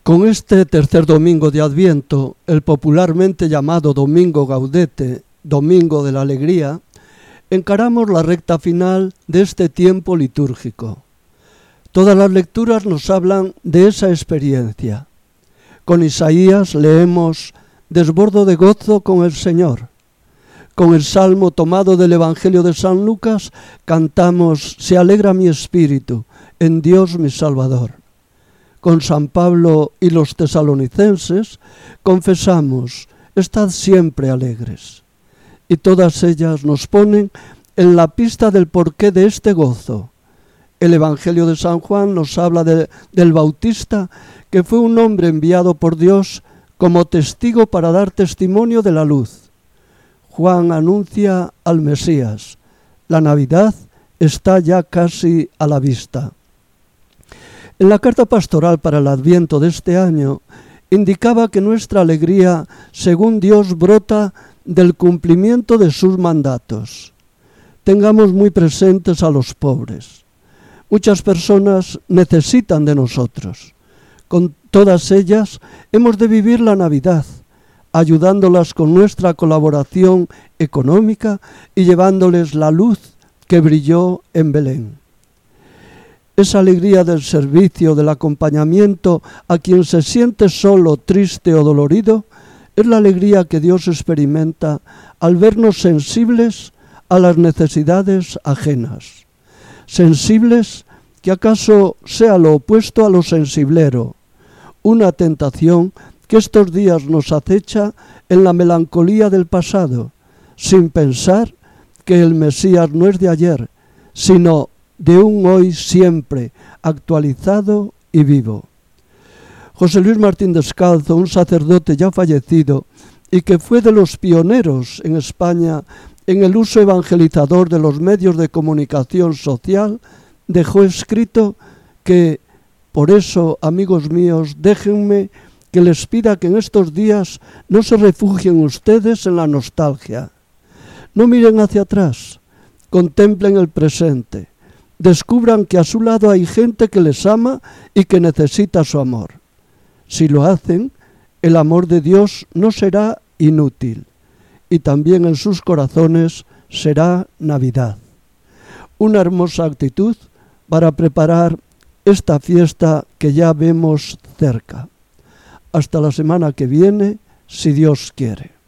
Con este tercer domingo de Adviento, el popularmente llamado Domingo Gaudete, Domingo de la Alegría, encaramos la recta final de este tiempo litúrgico. Todas las lecturas nos hablan de esa experiencia. Con Isaías leemos: «Desbordo de gozo con el Señor». Con el salmo tomado del Evangelio de San Lucas cantamos: «Se alegra mi espíritu en Dios mi Salvador». Con San Pablo y los tesalonicenses confesamos: «Estad siempre alegres». Y todas ellas nos ponen en la pista del porqué de este gozo. El Evangelio de San Juan nos habla del Bautista, que fue un hombre enviado por Dios como testigo para dar testimonio de la luz. Juan anuncia al Mesías. La Navidad está ya casi a la vista. En la carta pastoral para el Adviento de este año indicaba que nuestra alegría, según Dios, brota del cumplimiento de sus mandatos. Tengamos muy presentes a los pobres. Muchas personas necesitan de nosotros. Con todas ellas hemos de vivir la Navidad, ayudándolas con nuestra colaboración económica y llevándoles la luz que brilló en Belén. Esa alegría del servicio, del acompañamiento a quien se siente solo, triste o dolorido, es la alegría que Dios experimenta al vernos sensibles a las necesidades ajenas. Sensibles, que acaso sea lo opuesto a lo sensiblero, una tentación que estos días nos acecha en la melancolía del pasado, sin pensar que el Mesías no es de ayer, sino de un hoy siempre actualizado y vivo. José Luis Martín Descalzo, un sacerdote ya fallecido y que fue de los pioneros en España en el uso evangelizador de los medios de comunicación social, dejó escrito que: «Por eso, amigos míos, déjenme que les pida que en estos días no se refugien ustedes en la nostalgia. No miren hacia atrás, contemplen el presente, descubran que a su lado hay gente que les ama y que necesita su amor. Si lo hacen, el amor de Dios no será inútil y también en sus corazones será Navidad». Una hermosa actitud para preparar esta fiesta que ya vemos cerca. Hasta la semana que viene, si Dios quiere.